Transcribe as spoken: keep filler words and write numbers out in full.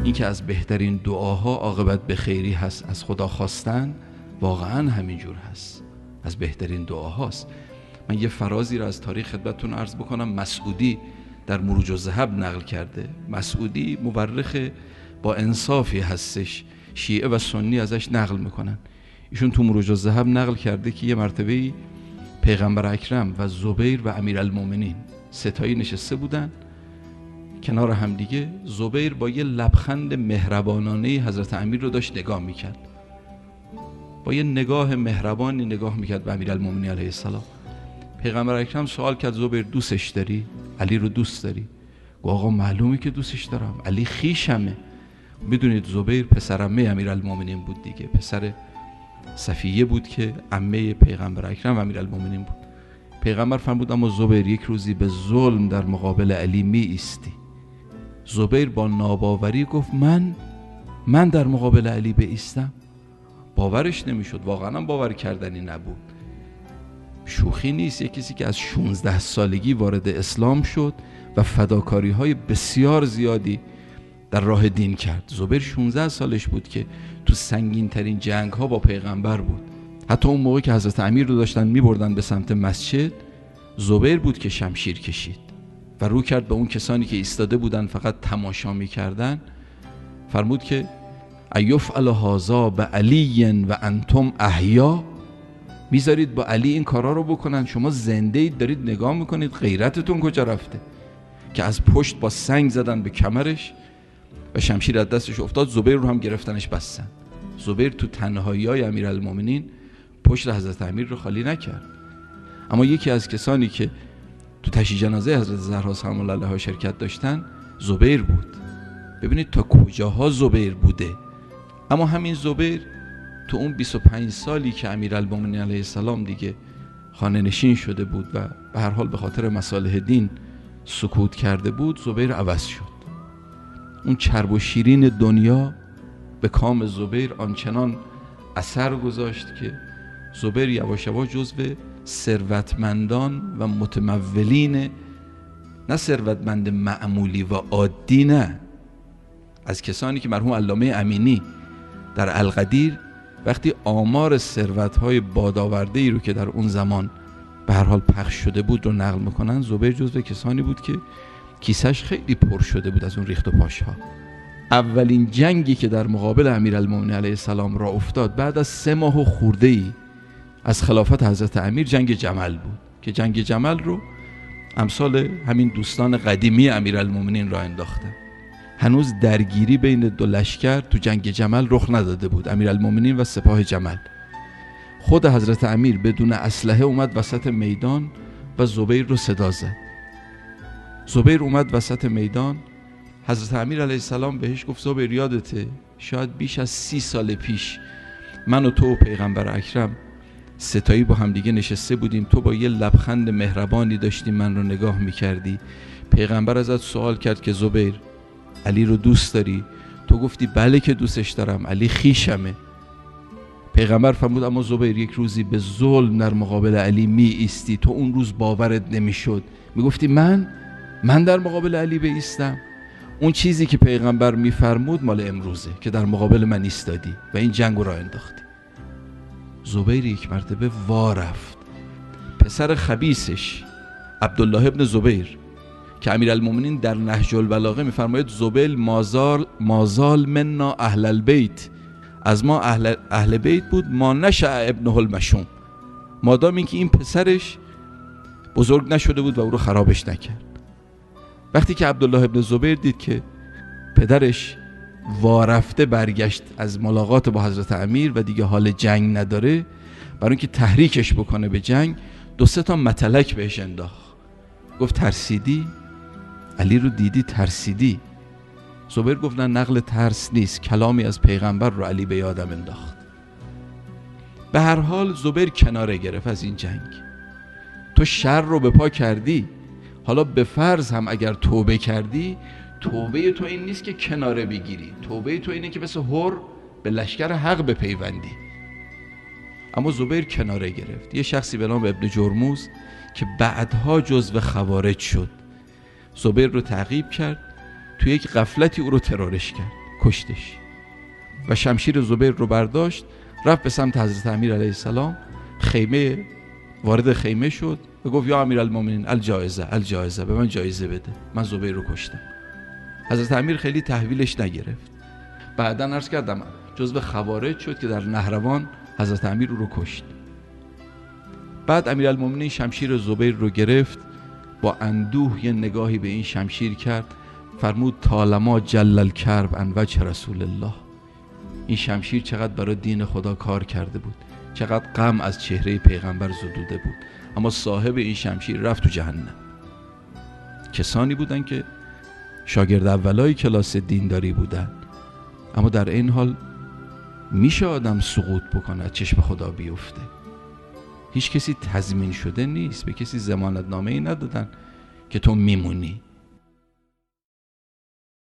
این که از بهترین دعاها عاقبت به خیری هست از خدا خواستن، واقعا همینجور هست، از بهترین دعاهاست. من یه فرازی را از تاریخ خدمتتون عرض بکنم. مسعودی در مروج الذهب نقل کرده. مسعودی مورخ با انصافی هستش، شیعه و سنی ازش نقل میکنن. ایشون تو مروج الذهب نقل کرده که یه مرتبه پیغمبر اکرم و زبیر و امیرالمومنین ستایی نشسته بودن کنار هم دیگه. زبیر با یه لبخند مهربانانه حضرت امیر رو داشت نگاه میکرد، با یه نگاه مهربانی نگاه میکرد به امیرالمومنین علیه السلام. پیغمبر اکرم سوال کرد زبیر دوستش داری؟ علی رو دوست داری؟ گفت آقا معلومه که دوستش دارم، علی خیشمه. میدونید زبیر پسر عمه امیرالمومنین بود دیگه، پسر صفیه بود که عمه پیغمبر اکرم و امیرالمومنین بود. پیغمبر فرمود اما زبیر یک روزی به ظلم در مقابل علی می ایستی. زبیر با ناباوری گفت من من در مقابل علی بایستم؟ باورش نمیشد، واقعا باور کردنی نبود. شوخی نیست، یک کسی که از شانزده سالگی وارد اسلام شد و فداکاری های بسیار زیادی در راه دین کرد. زبیر شانزده سالش بود که تو سنگین ترین جنگ ها با پیغمبر بود. حتی اون موقع که حضرت امیر رو داشتن می بردن به سمت مسجد، زبیر بود که شمشیر کشید و رو کرد به اون کسانی که ایستاده بودن فقط تماشا می کردن. فرمود که ایفعل هذا بعلی و انتم احیا، میذارید با علی این کارا رو بکنن، شما زنده اید دارید نگاه میکنید، غیرتتون کجا رفته؟ که از پشت با سنگ زدن به کمرش و شمشیر از دستش افتاد. زبیر رو هم گرفتنش بستن. زبیر تو تنهایی های امیرالمومنین پشت حضرت امیر رو خالی نکرد. اما یکی از کسانی که تو تشییع جنازه حضرت زهرا سلام الله علیها شرکت داشتن زبیر بود. ببینید تا کجاها زبیر بوده. اما همین زبیر تو اون بیست و پنج سالی که امیرالمومنین علیه السلام دیگه خانه نشین شده بود و به هر حال به خاطر مصالح دین سکوت کرده بود، زبیر عوض شد. اون چرب و شیرین دنیا به کام زبیر آنچنان اثر گذاشت که زبیر یواش یواش جزو ثروتمندان و متمولین، نه ثروتمند معمولی و عادی، نه، از کسانی که مرحوم علامه امینی در القدیر وقتی آمار ثروت‌های بادآورده‌ای رو که در اون زمان به هر حال پخش شده بود رو نقل میکنن، زبیر جزو کسانی بود که کیسش خیلی پر شده بود از اون ریخت و پاش‌ها. اولین جنگی که در مقابل امیرالمومنین علیه السلام را افتاد بعد از سه ماه و خورده‌ای از خلافت حضرت امیر، جنگ جمل بود که جنگ جمل رو امثال همین دوستان قدیمی امیرالمومنین را انداختن. هنوز درگیری بین دو لشکر تو جنگ جمل رخ نداده بود، امیرالمومنین و سپاه جمل. خود حضرت امیر بدون اسلحه اومد وسط میدان و زبیر رو صدا زد. زبیر اومد وسط میدان، حضرت امیر علیه السلام بهش گفت زبیر یادته شاید بیش از سی سال پیش من و تو و پیغمبر اکرم ستایی با هم دیگه نشسته بودیم، تو با یه لبخند مهربانی داشتی من رو نگاه میکردی، پیغمبر ازت سوال کرد که زبیر علی رو دوست داری؟ تو گفتی بله که دوستش دارم، علی خیشمه. پیغمبر فرمود اما زبیر یک روزی به ظلم در مقابل علی می ایستی، تو اون روز باورت نمیشد، میگفتی من من در مقابل علی بایستم؟ اون چیزی که پیغمبر میفرمود مال امروزه که در مقابل من ایستادی و این جنگ رو راه انداختی. زبیر یک مرتبه وا رفت. پسر خبیثش عبدالله ابن زبیر که امیرالمومنین در نهج البلاغه میفرماید زبیر مازال مازال منا اهل البیت، از ما اهل, اهل بیت بود، ما نشأ ابنه المشوم، مادام اینکه این پسرش بزرگ نشده بود و او رو خرابش نکرد. وقتی که عبدالله ابن زبیر دید که پدرش وارفته برگشت از ملاقات با حضرت امیر و دیگه حال جنگ نداره، برای اینکه تحریکش بکنه به جنگ دو سه تا متلک بهش انداخت. گفت ترسیدی؟ علی رو دیدی ترسیدی؟ زبیر گفت نه، نقل ترس نیست، کلامی از پیغمبر رو علی به یادم انداخت. به هر حال زبیر کناره گرفت از این جنگ. تو شر رو به پا کردی، حالا به فرض هم اگر توبه کردی، توبه تو این نیست که کناره بگیری، توبه تو اینه که مثل هر به لشکر حق بپیوندی. اما زبیر کناره گرفت. یه شخصی به نام ابن جرموز که بعدها جزو خوارج شد، زبیر رو تعقیب کرد، توی یک غفلتی او رو ترورش کرد، کشتش و شمشیر زبیر رو برداشت، رفت به سمت حضرت امیر علیه السلام. خیمه وارد خیمه شد و گفت یا امیرالمومنین الجایزه الجایزه، به من جایزه بده، من زبیر رو کشتم. حضرت امیر خیلی تحویلش نگرفت. بعداً عرض کردم جزو خوارج شد که در نهروان حضرت امیر رو کشت. بعد امیرالمومنین شمشیر زبیر رو گرفت، با اندوه یه نگاهی به این شمشیر کرد، فرمود طالما جل الکرب عن وجه رسول الله. این شمشیر چقدر برای دین خدا کار کرده بود، چقدر غم از چهره پیغمبر زدوده بود، اما صاحب این شمشیر رفت تو جهنم. کسانی بودن که شاگرد اولای کلاس دینداری بودن، اما در این حال میشه آدم سقوط بکنه، چشم خدا بیفته. هیچ کسی تضمین شده نیست، به کسی ضمانت نامه ای ندادن که تو میمونی.